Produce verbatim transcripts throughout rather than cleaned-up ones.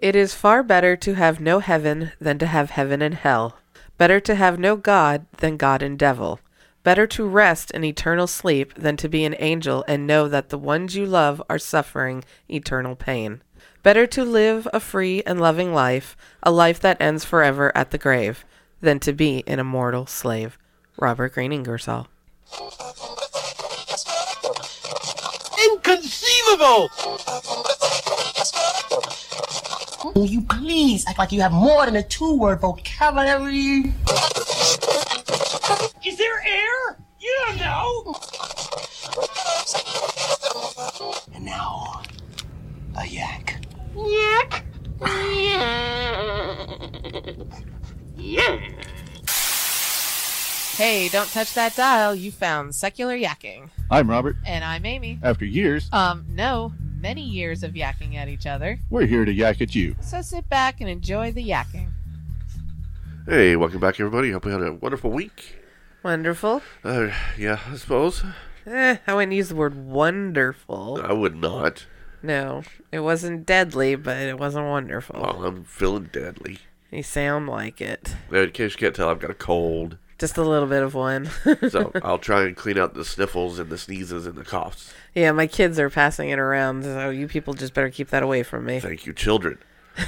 It is far better to have no heaven than to have heaven and hell. Better to have no God than God and devil. Better to rest in eternal sleep than to be an angel and know that the ones you love are suffering eternal pain. Better to live a free and loving life, a life that ends forever at the grave, than to be an immortal slave. Robert Greene Ingersoll. Inconceivable! Will you please act like you have more than a two-word vocabulary? Is there air? You don't know! And now, a yak. Yak! Yeah. Hey, don't touch that dial. You found Secular Yakking. I'm Robert. And I'm Amy. After years, Um, no, many years of yakking at each other. we're here to yak at you. So sit back and enjoy the yakking. Hey, welcome back, everybody. Hope you had a wonderful week. Wonderful. Uh, yeah, I suppose. Eh, I wouldn't use the word wonderful. I would not. No, it wasn't deadly, but it wasn't wonderful. Well, I'm feeling deadly. You sound like it. In case you can't tell, I've got a cold. Just a little bit of one. So I'll try and clean out the sniffles and the sneezes and the coughs. Yeah, my kids are passing it around, so you people just better keep that away from me. Thank you, children.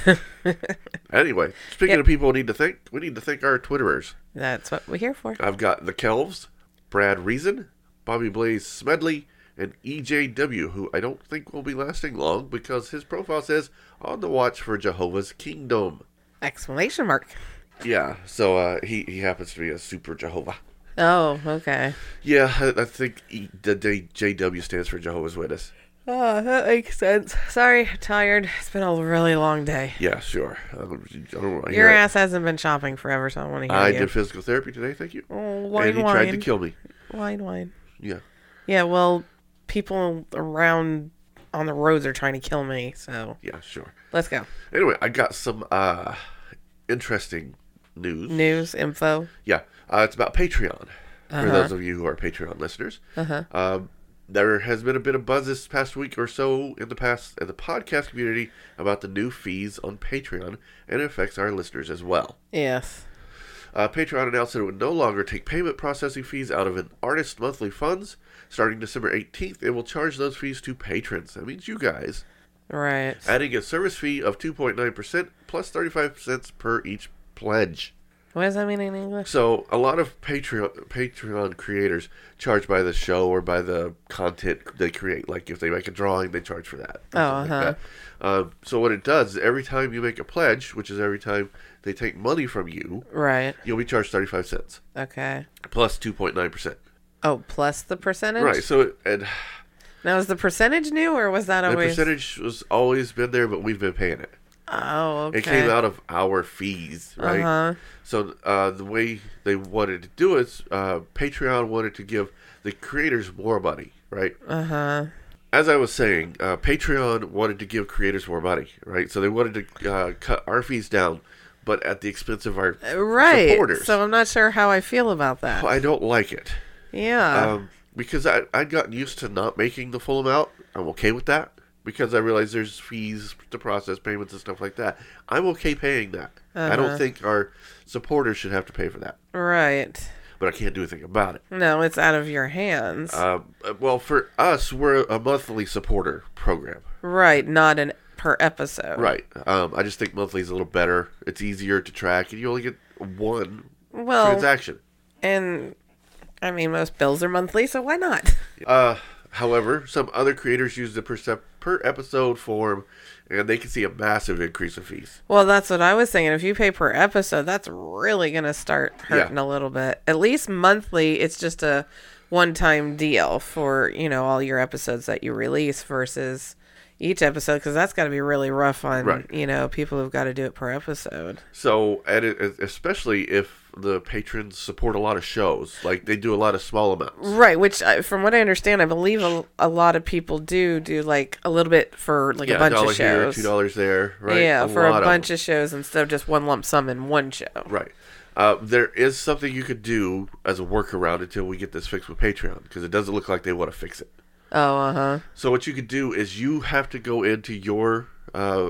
Anyway, speaking Yep. of people we need to thank, we need to thank our Twitterers. That's what we're here for. I've got the Kelvs, Brad Reason, Bobby Blaze Smedley, and E J W, who I don't think will be lasting long because his profile says, on the watch for Jehovah's Kingdom. Exclamation mark. Yeah, so uh, he, he happens to be a super Jehovah. Oh, okay. Yeah, I, I think E, the J- J W stands for Jehovah's Witness. Oh, that makes sense. Sorry, tired. It's been a really long day. Yeah, sure. I don't, I don't want to Your hear ass hasn't been shopping forever, so I want to it. hear I you. did physical therapy today, thank you. Oh, wine, and he wine. tried to kill me. Wine, wine. Yeah. Yeah, well, people around on the roads are trying to kill me, so Yeah, sure. let's go. Anyway, I got some uh, interesting news. News, info. Yeah, uh, it's about Patreon. For Uh-huh. those of you who are Patreon listeners. Uh-huh. Um, there has been a bit of buzz this past week or so in the past in the podcast community about the new fees on Patreon, and it affects our listeners as well. Yes. Uh, Patreon announced that it would no longer take payment processing fees out of an artist's monthly funds. Starting December eighteenth, it will charge those fees to patrons. That means you guys. Right. Adding a service fee of two point nine percent plus thirty-five cents per each pledge. What does that mean in English? So a lot of Patreon Patreon creators charge by the show or by the content they create. Like if they make a drawing, they charge for that. Oh, uh-huh. Like um, so what it does is every time you make a pledge, which is every time they take money from you, Right. you'll be charged thirty-five cents Okay. plus two point nine percent. Oh, plus the percentage? Right. So it, and Now, is the percentage new, or was that the always... percentage was always been there, but we've been paying it. Oh, okay. It came out of our fees, right? Uh-huh. So uh, the way they wanted to do it, uh, Patreon wanted to give the creators more money, right? Uh-huh. As I was saying, uh, Patreon wanted to give creators more money, right? So they wanted to uh, cut our fees down, but at the expense of our Right. supporters. So I'm not sure how I feel about that. I don't like it. Yeah. Um, because I, I'd gotten used to not making the full amount. I'm okay with that. Because I realize there's fees to process payments and stuff like that. I'm okay paying that. I don't Uh-huh. think our supporters should have to pay for that. Right. But I can't do anything about it. No, it's out of your hands. Um, well, for us, we're a monthly supporter program. Right, not an per episode. Right. Um, I just think monthly is a little better. It's easier to track, and you only get one Well, transaction. and I mean, most bills are monthly, so why not? Uh, however, some other creators use the per, sep- per episode form, and they can see a massive increase in fees. Well, that's what I was thinking. If you pay per episode, that's really going to start hurting Yeah. a little bit. At least monthly, it's just a one-time deal for, you know, all your episodes that you release versus each episode, because that's got to be really rough on, Right. you know, people who've got to do it per episode. So, and it, especially if the patrons support a lot of shows, like they do a lot of small amounts. Right, which I- from what I understand, I believe a, a lot of people do do like a little bit for like Yeah, a bunch dollar of here, shows. two dollars there, right? Yeah, for a lot bunch of, of shows instead of just one lump sum in one show. right. Uh, there is something you could do as a workaround until we get this fixed with Patreon, because it doesn't look like they want to fix it. Oh, uh huh. So what you could do is you have to go into your uh,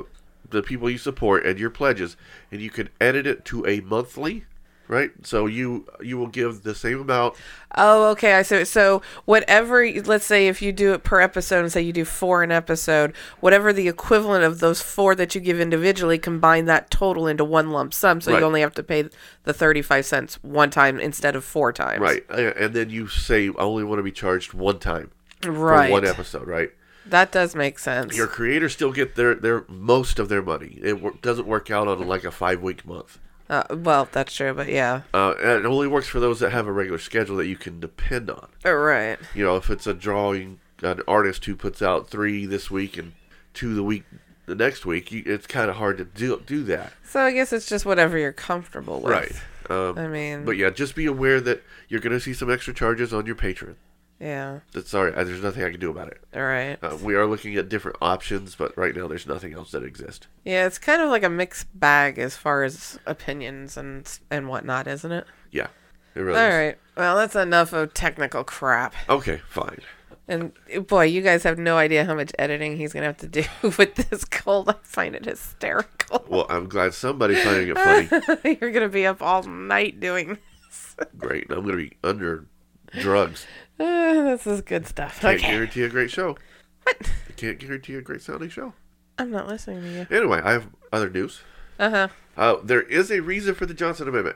the people you support and your pledges, and you can edit it to a monthly, right? So you you will give the same amount. Oh, okay. I see. So whatever, let's say if you do it per episode and say you do four an episode, whatever the equivalent of those four that you give individually, combine that total into one lump sum. So Right. you only have to pay the thirty-five cents one time instead of four times. Right. Uh, And then you say, I only want to be charged one time Right. for one episode, right? That does make sense. Your creators still get their, their most of their money. It wor- doesn't work out on like a five-week month. Uh, well, that's true, but yeah. Uh, and it only works for those that have a regular schedule that you can depend on. Oh, right. You know, if it's a drawing, an artist who puts out three this week and two the week the next week, you, it's kind of hard to do do that. So I guess it's just whatever you're comfortable with. Right. Um, I mean, but yeah, just be aware that you're going to see some extra charges on your Patreon. yeah. That's sorry, uh, there's nothing I can do about it. All right. Uh, we are looking at different options, but right now there's nothing else that exists. Yeah, it's kind of like a mixed bag as far as opinions and and whatnot, isn't it? Yeah, it really All is. right. Well, that's enough of technical crap. Okay, fine. And boy, you guys have no idea how much editing he's gonna have to do with this cold. I find it hysterical. Well, I'm glad somebody's finding it funny. You're gonna be up all night doing this. Great. I'm going to be under drugs. Uh, this is good stuff. Can't Okay. guarantee a great show. What? I can't guarantee a great sounding show. I'm not listening to you. Anyway, I have other news. Uh huh. Uh, there is a reason for the Johnson Amendment.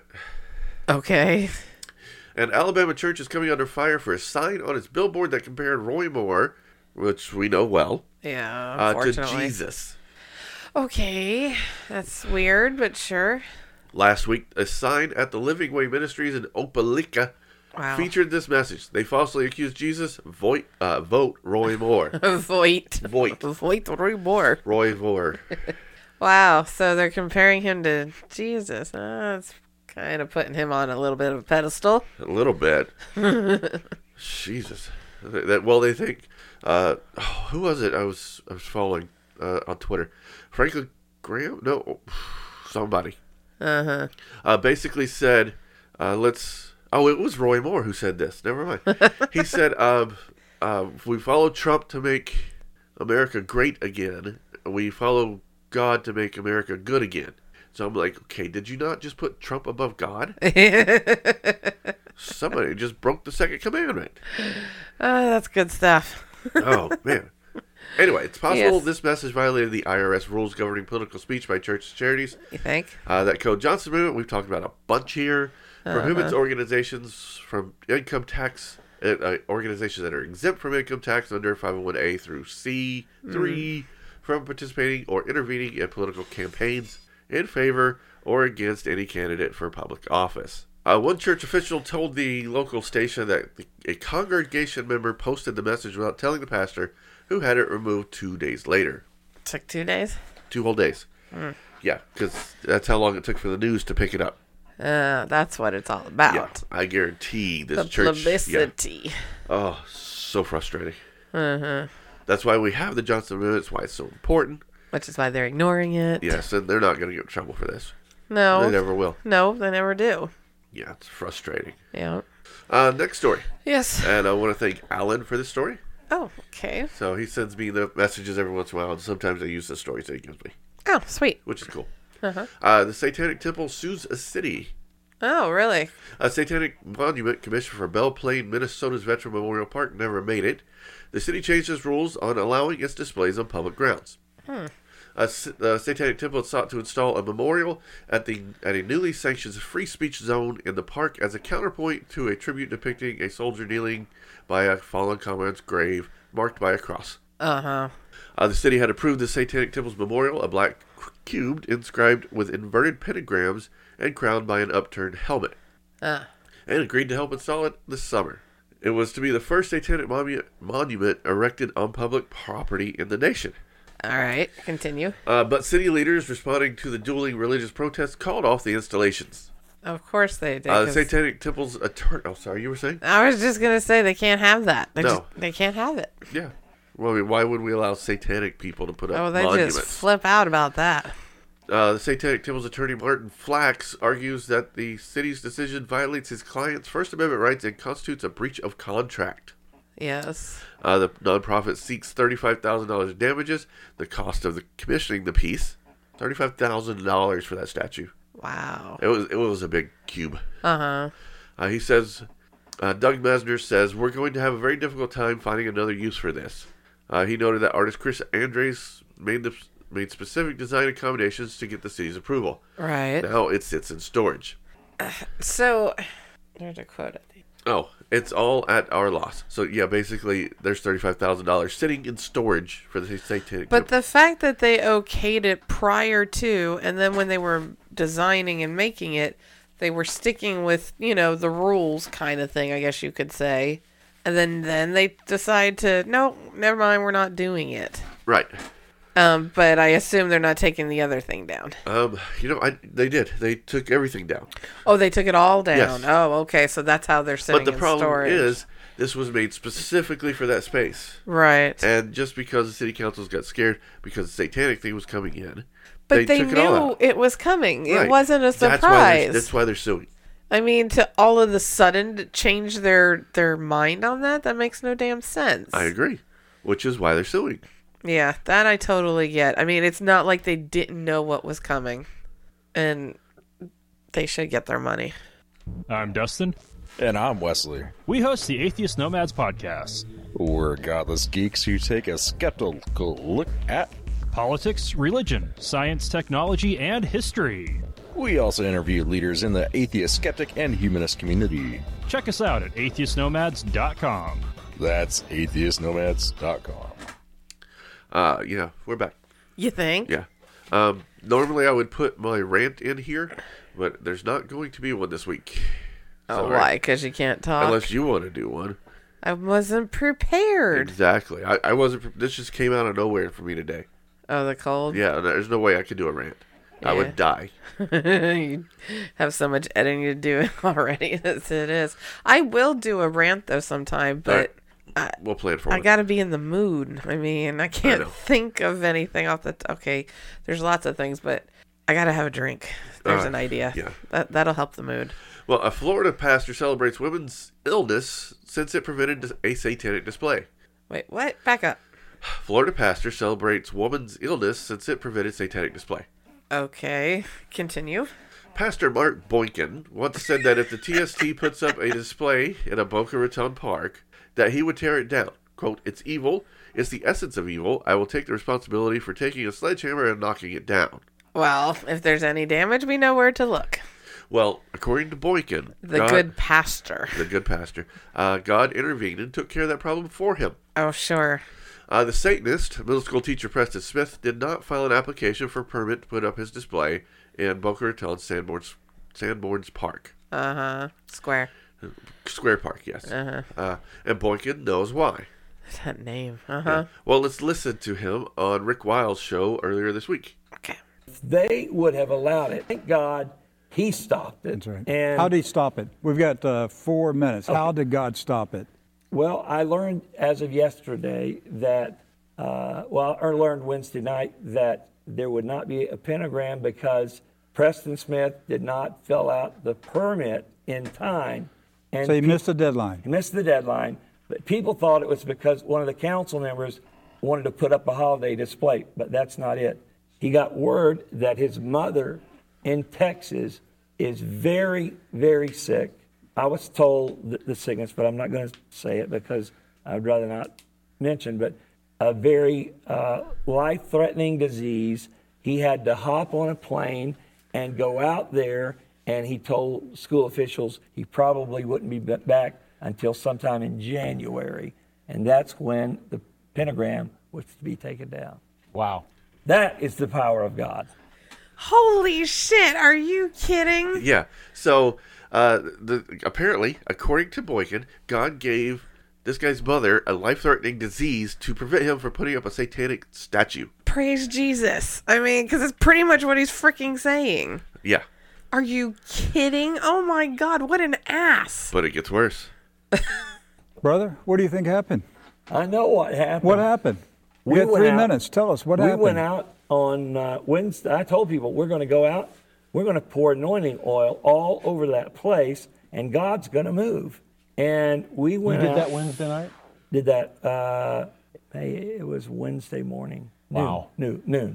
Okay. An Alabama church is coming under fire for a sign on its billboard that compared Roy Moore, which we know well, Yeah. uh, to Unfortunately. Jesus. Okay. That's weird, but sure. Last week, a sign at the Living Way Ministries in Opelika Wow. featured this message. They falsely accused Jesus, vote, uh, vote Roy Moore. Voight. Voight. Voight Roy Moore. Roy Moore. Wow. So they're comparing him to Jesus. Uh, that's kind of putting him on a little bit of a pedestal. A little bit. Jesus. That well, they think. Uh, oh, who was it? I was I was following uh, on Twitter. Franklin Graham? No, somebody. Uh-huh. Uh Basically said, uh, let's. Oh, it was Roy Moore who said this. Never mind. He said, um, uh, "We follow Trump to make America great again. We follow God to make America good again." So I'm like, okay, did you not just put Trump above God? Somebody just broke the second commandment. Oh, that's good stuff. Oh, man. Anyway, it's possible Yes. this message violated the I R S rules governing political speech by churches and charities. You think? Uh, that code Johnson Amendment, we've talked about a bunch here. Prohibits organizations from income tax, uh, uh, organizations that are exempt from income tax under five oh one A through C three from participating or intervening in political campaigns in favor or against any candidate for public office. Uh, one church official told the local station that the, a congregation member posted the message without telling the pastor, who had it removed two days later. Took two days? Two whole days. Yeah, because that's how long it took for the news to pick it up. Uh, that's what it's all about. Yeah, I guarantee this The church. Yeah. publicity. Oh, so frustrating. Uh-huh. That's why we have the Johnson Amendment. It's why it's so important. Which is why they're ignoring it. Yes, and they're not going to get in trouble for this. No. They never will. No, they never do. Yeah, it's frustrating. Yeah. Uh, next story. Yes. And I want to thank Alan for this story. Oh, okay. So he sends me the messages every once in a while, and sometimes I use the stories that he gives me, Oh, sweet. which is cool. Uh-huh. Uh, the Satanic Temple sues a city. Oh, really? A Satanic Monument commissioned for Belle Plaine, Minnesota's Veteran Memorial Park never made it. The city changed its rules on allowing its displays on public grounds. Hmm. A, a Satanic Temple sought to install a memorial at the at a newly sanctioned free speech zone in the park as a counterpoint to a tribute depicting a soldier kneeling by a fallen comrade's grave marked by a cross. Uh-huh. Uh, the city had approved the Satanic Temple's memorial, a black cube inscribed with inverted pentagrams and crowned by an upturned helmet, Uh. and agreed to help install it this summer. It was to be the first Satanic monu- monument erected on public property in the nation. All right. Continue. Uh, but city leaders, responding to the dueling religious protests, called off the installations. Of course they did. Uh, the 'cause- Satanic Temple's attorney... Oh, sorry, you were saying? I was just going to say they can't have that. They, No. just, they can't have it. Yeah. Well, I mean, why would we allow satanic people to put up Oh, they monuments? just flip out about that. Uh, the Satanic Temple's attorney, Martin Flax, argues that the city's decision violates his client's First Amendment rights and constitutes a breach of contract. Yes. Uh, the nonprofit seeks thirty-five thousand dollars in damages, the cost of the commissioning the piece. thirty-five thousand dollars for that statue. Wow. It was it was a big cube. Uh-huh. Uh, he says, uh, Doug Mesner says, we're going to have a very difficult time finding another use for this. Uh, he noted that artist Chris Andres made the made specific design accommodations to get the city's approval. Right. Now it sits in storage. So, where's a quote? Oh, it's all at our loss. So yeah, basically, there's thirty-five thousand dollars sitting in storage for the Satanic But Temple. the fact that they okayed it prior to, and then when they were designing and making it, they were sticking with, you know, the rules kind of thing, I guess you could say. And then, then they decide to, no, never mind, we're not doing it. Right. Um, but I assume they're not taking the other thing down. Um, you know, I they did. They took everything down. Oh, they took it all down. Yes. Oh, okay. So that's how they're sitting But the in problem storage. is, this was made specifically for that space. Right. And just because the city councils got scared because the satanic thing was coming in, But they, took it all knew out. it was coming. Right. It wasn't a That's why they're, surprise. that's why they're suing. I mean, to all of the sudden change their their mind on that, that makes no damn sense. I agree. Which is why they're suing. Yeah, that I totally get. I mean, it's not like they didn't know what was coming. And they should get their money. I'm Dustin. And I'm Wesley. We host the Atheist Nomads podcast. We're godless geeks who take a skeptical look at. Politics, religion, science, technology, and history. We also interview leaders in the atheist, skeptic, and humanist community. Check us out at atheist nomads dot com. That's atheist nomads dot com. Uh, yeah, we're back. You think? Yeah. Um, normally I would put my rant in here, but there's not going to be one this week. Oh, Sorry. why? Because you can't talk? Unless you want to do one. I wasn't prepared. Exactly. I, I wasn't. pre- This just came out of nowhere for me today. Oh, the cold? Yeah, there's no way I could do a rant. I Yeah. would die. You have so much editing to do already as it is. I will do a rant, though, sometime, but I, We'll plan for I one. got to be in the mood. I mean, I can't know. think of anything off the... T- okay, there's lots of things, but I got to have a drink. There's Uh, an idea. yeah. That, that'll help the mood. Well, a Florida pastor celebrates women's illness since it prevented a satanic display. Wait, what? Back up. Florida pastor celebrates woman's illness since it prevented satanic display. Okay, continue. Pastor Mark Boykin once said that if the T S T puts up a display in a Boca Raton park, that he would tear it down. Quote, "It's evil. It's the essence of evil. I will take the responsibility for taking a sledgehammer and knocking it down." Well, if there's any damage, we know where to look. Well, according to Boykin, The God- good pastor. the good pastor, uh, God intervened and took care of that problem for him. Oh, sure. Uh, the Satanist, middle school teacher Preston Smith, did not file an application for permit to put up his display in Boca Raton Sanborn's, Sanborn's Park. Uh-huh. Square. Square Park, yes. Uh-huh. Uh, and Boykin knows why. That name. Uh-huh. Well, let's listen to him on Rick Wiles' show earlier this week. Okay. They would have allowed it. Thank God he stopped it. That's right. And How did he stop it? We've got uh, four minutes. How did God stop it? well, I learned as of yesterday that, uh, well, I learned Wednesday night that there would not be a pentagram because Preston Smith did not fill out the permit in time. And So he pe- missed the deadline. He missed the deadline, but people thought it was because one of the council members wanted to put up a holiday display, but that's not it. He got word that his mother in Texas is very, very sick. I was told the, the sickness, but I'm not going to say it because I'd rather not mention, but a very uh, life-threatening disease. He had to hop on a plane and go out there, and he told school officials he probably wouldn't be b- back until sometime in January, and that's when the pentagram was to be taken down. Wow. That is the power of God. Holy shit, are you kidding? Yeah. So, uh, the apparently, according to Boykin, God gave this guy's mother a life-threatening disease to prevent him from putting up a satanic statue. Praise Jesus. I mean, because it's pretty much what he's freaking saying. Yeah. Are you kidding? Oh my God, what an ass. But it gets worse. Brother, what do you think happened? I know what happened. What happened? We, We had went three out- minutes. Tell us what we happened. went out on uh, Wednesday. I told people we're going to go out. We're going to pour anointing oil all over that place, and God's going to move. And we You went did out. that Wednesday night? Did that. Uh, hey, it was Wednesday morning. Noon, Wow. Noon. Noon.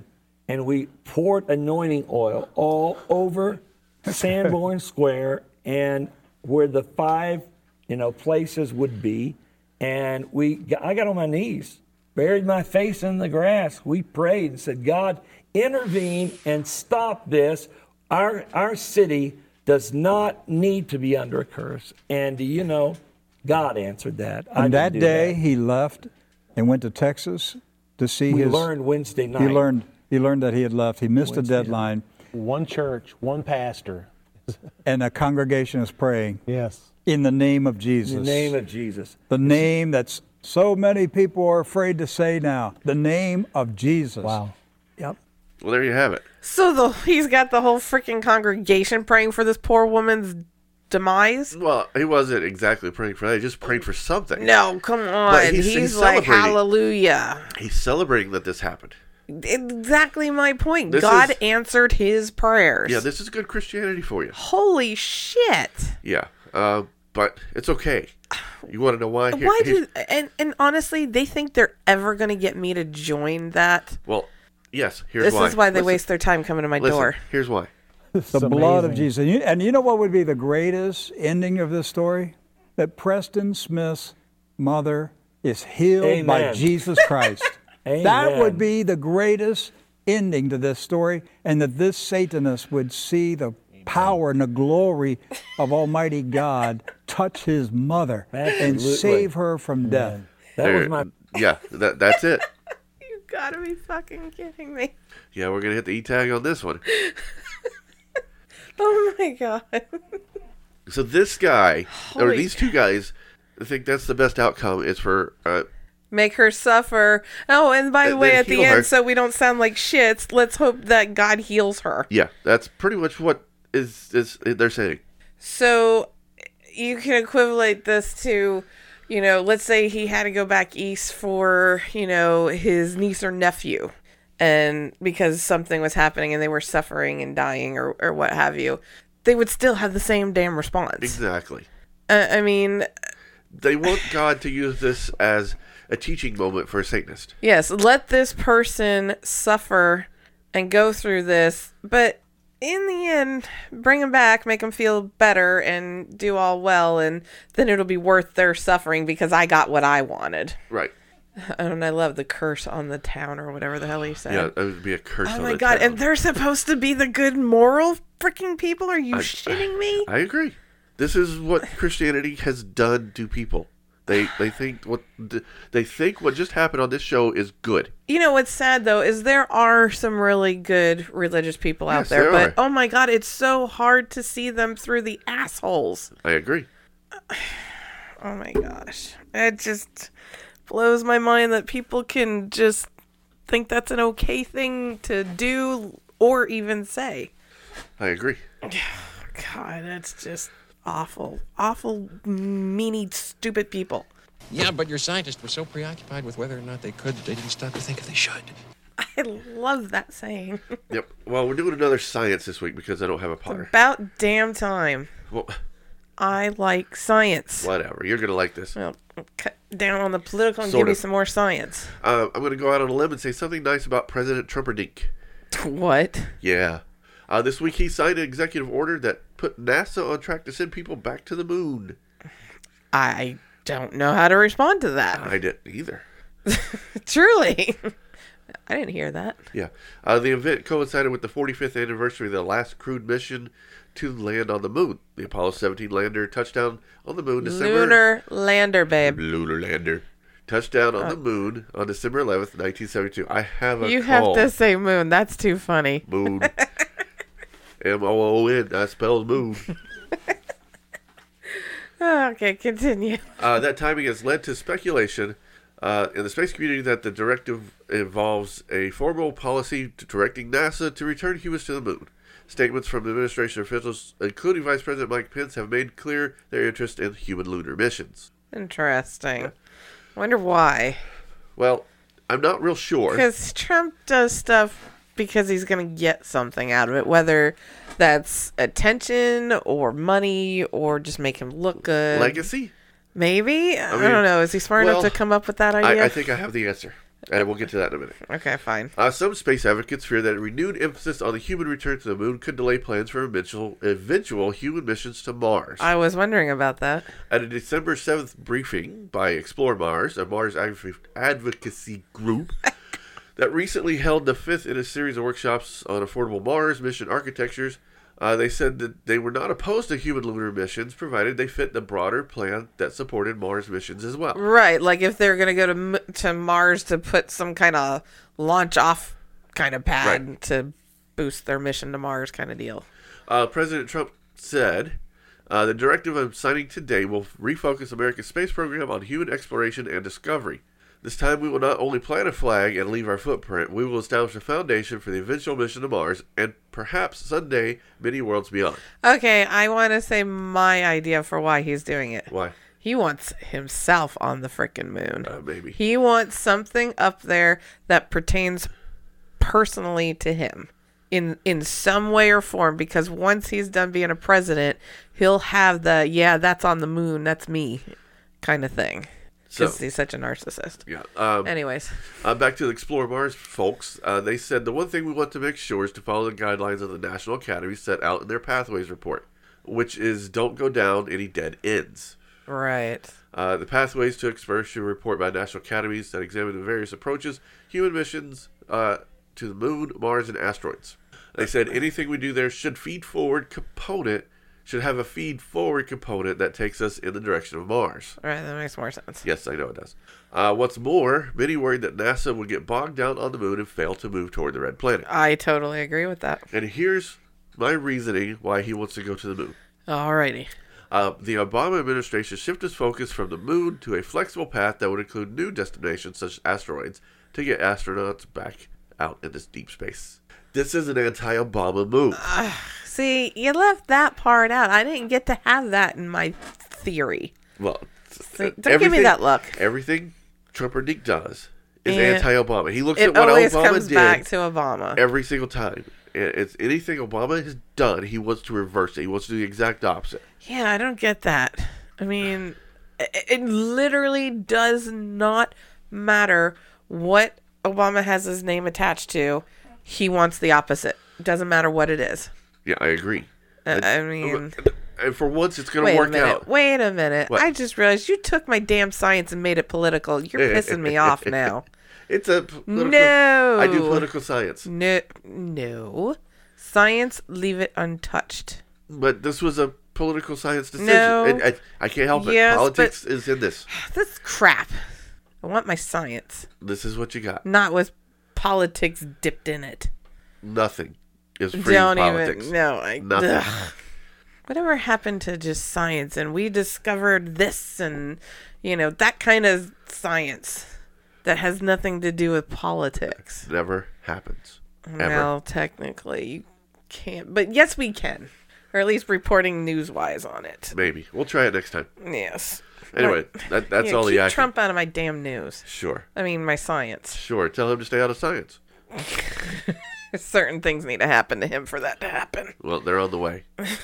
and we poured anointing oil all over Sanborn Square and where the five, you know, places would be. And we, got, I got on my knees, buried my face in the grass. We prayed and said, God, intervene and stop this. Our our city does not need to be under a curse. And do you know, God answered that. I And that didn't do day, that. he left and went to Texas to see We his. learned Wednesday night. He learned. He learned that he had left. He missed Wednesday the deadline, One church, one pastor. and a congregation is praying Yes. in the name of Jesus. In the name of Jesus. The name that's so many people are afraid to say now. The name of Jesus. Wow. Yep. Well, there you have it. So the he's got the whole freaking congregation praying for this poor woman's demise? Well, he wasn't exactly praying for that. He just prayed for something. No, come on. But he's- He's, he's like, celebrating. hallelujah. He's celebrating that this happened. Exactly my point. This God is- answered his prayers. Yeah, this is good Christianity for you. Holy shit. Yeah, uh, but it's okay. You want to know why? Here- Why here's- do and and honestly, they think they're ever going to get me to join that? Well, yes, here's This why. is why they Listen, waste their time coming to my listen, door. Here's why. The blood of Jesus. And you, and you know what would be the greatest ending of this story? That Preston Smith's mother is healed by Amen. Jesus Christ. That Amen. would be the greatest ending to this story, and that this Satanist would see the power and the glory of Almighty God touch his mother and Absolutely. save her from death. That There- was my. Yeah, that, that's it. You gotta be fucking kidding me. Yeah, we're gonna hit the E tag on this one. Oh my god. So this guy, or Holy these two guys, think that's the best outcome is for. Uh, Make her suffer. Oh, and by the And way, then at the heal end, her. so we don't sound like shits, let's hope that God heals her. yeah, that's pretty much what is is they're saying. So you can equivalent this to, you know, let's say he had to go back east for, you know, his niece or nephew. And because something was happening and they were suffering and dying or, or what have you, they would still have the same damn response. Exactly. Uh, I mean, They want God to use this as a teaching moment for a Satanist. yes, let this person suffer and go through this, but in the end, bring them back, make them feel better, and do all well, and then it'll be worth their suffering because I got what I wanted. Right. And I love the curse on the town or whatever the hell he said. Yeah, that would be a curse Oh on my the god, town. and they're supposed to be the good moral freaking people? Are you I- shitting me? I agree. This is what Christianity has done to people. They they think what they think what just happened on this show is good. You know what's sad though is there are some really good religious people out Yes, there, there but are. oh my god, it's so hard to see them through the assholes. I agree. Oh my gosh. It just blows my mind that people can just think that's an okay thing to do or even say. I agree. God, that's just awful. Awful, meany, stupid people. Yeah, but your scientists were so preoccupied with whether or not they could that they didn't stop to think if they should. I love that saying. Yep. Well, we're doing another science this week because I don't have a Potter. About damn time. Well, I like science. whatever. You're gonna like this. Well, cut down on the political and Sort give me of. some more science. Uh, I'm gonna go out on a limb and say something nice about President Trumperdink. What? Yeah. Uh, this week he signed an executive order that put NASA on track to send people back to the moon. I don't know how to respond to that. I didn't either. Truly. I didn't hear that. Yeah. Uh, the event coincided with the forty-fifth anniversary of the last crewed mission to land on the moon. The Apollo seventeen lander touchdown on the moon December... Lunar lander, babe. Lunar lander. Touchdown on the moon on December eleventh, nineteen seventy-two. I have a You call. have to say moon. That's too funny. Moon. M O O N. That spells moon. Okay, continue. Uh, that timing has led to speculation uh, in the space community that the directive involves a formal policy to directing NASA to return humans to the moon. Statements from administration officials, including Vice President Mike Pence, have made clear their interest in human lunar missions. Interesting. Wonder why. Well, I'm not real sure. Because Trump does stuff because he's going to get something out of it, whether that's attention or money or just make him look good. Legacy? Maybe? I, mean, don't know. Is he smart well, enough to come up with that idea? I, I think I have the answer. And we'll get to that in a minute. Okay, fine. Uh, some space advocates fear that a renewed emphasis on the human return to the moon could delay plans for eventual, eventual human missions to Mars. I was wondering about that. At a December seventh briefing by Explore Mars, a Mars adv- advocacy group that recently held the fifth in a series of workshops on affordable Mars mission architectures, Uh, they said that they were not opposed to human lunar missions, provided they fit the broader plan that supported Mars missions as well. Right, like if they're going to go to M- to Mars to put some kind of launch off kind of pad Right. to boost their mission to Mars kind of deal. Uh, President Trump said, uh, the directive I'm signing today will refocus America's space program on human exploration and discovery. This time we will not only plant a flag and leave our footprint, we will establish a foundation for the eventual mission to Mars and perhaps someday many worlds beyond. Okay, I want to say my idea for why he's doing it. Why? He wants himself on the frickin' moon. Uh, maybe. He wants something up there that pertains personally to him in in some way or form, because once he's done being a president, he'll have the, yeah, that's on the moon, that's me kind of thing. Because So- he's such a narcissist. Yeah. Um, Anyways. Uh, back to the Explore Mars folks. Uh, they said the one thing we want to make sure is to follow the guidelines of the National Academy set out in their Pathways report, which is don't go down any dead ends. Right. Uh, the Pathways to Exploration report by National Academies that examine the various approaches, human missions uh, to the moon, Mars, and asteroids. They said anything we do there should feed forward component should have a feed forward component that takes us in the direction of Mars. All right, that makes more sense. Yes, I know it does. Uh, what's more, many worried that NASA would get bogged down on the moon and fail to move toward the red planet. I totally agree with that. And here's my reasoning why he wants to go to the moon. Alrighty. Uh, the Obama administration shifted its focus from the moon to a flexible path that would include new destinations such as asteroids to get astronauts back out in this deep space. This is an anti-Obama move. Uh, see, you left that part out. I didn't get to have that in my theory. Well, See, don't give me that look. Everything Trumperdink does is And anti-Obama. He looks it at what always Obama comes did back to Obama. every single time. And It's anything Obama has done, he wants to reverse it. He wants to do the exact opposite. Yeah, I don't get that. I mean, it, it literally does not matter what Obama has his name attached to. He wants the opposite. Doesn't matter what it is. Yeah, I agree. Uh, And- I mean, and for once, it's going wait to a work minute. out. Wait a minute. What? I just realized you took my damn science and made it political. You're pissing me off now. It's a political. No. I do political science. No, no. Science, leave it untouched. But this was a political science decision. No. And I, I can't help it. Yes, Politics is in this. That's crap. I want my science, This is what you got. not with politics dipped in it. Nothing is free Don't politics. even. No. I, Nothing. ugh. Whatever happened to just science and we discovered this and, you know, that kind of science that has nothing to do with politics. Never happens. Ever. Well, technically, you can't. But yes, we can. Or at least reporting news-wise on it. Maybe. We'll try it next time. Yes. Anyway, But- that, that's yeah, all keep the action. Trump out of my damn news. Sure. I mean, my science. Sure. Tell him to stay out of science. Certain things need to happen to him for that to happen. Well, they're on the way.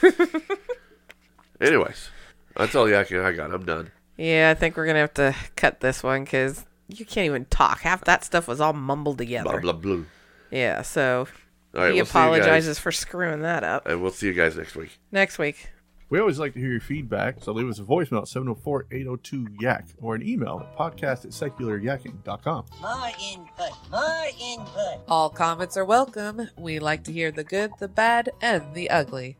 Anyways, that's all the action I got. I'm done. Yeah, I think we're going to have to cut this one because you can't even talk. Half that stuff was all mumbled together. Blah, blah, blah. Yeah, so All right, he we'll see you guys. apologizes for screwing that up. And we'll see you guys next week. Next week. We always like to hear your feedback, so leave us a voicemail at seven oh four, eight oh two, Y A C or an email at podcast at secular yakking dot com. More input, more input. All comments are welcome. We like to hear the good, the bad, and the ugly.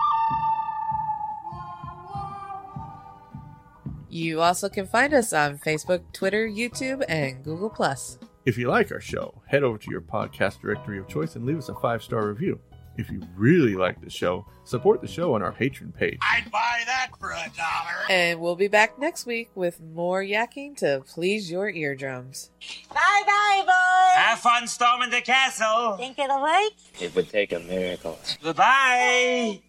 You also can find us on Facebook, Twitter, YouTube, and Google Plus. If you like our show, head over to your podcast directory of choice and leave us a five-star review. If you really like the show, support the show on our Patreon page. I'd buy that for a dollar. And we'll be back next week with more yakking to please your eardrums. Bye-bye, boys. Have fun storming the castle. Think it'll work? It would take a miracle. Goodbye.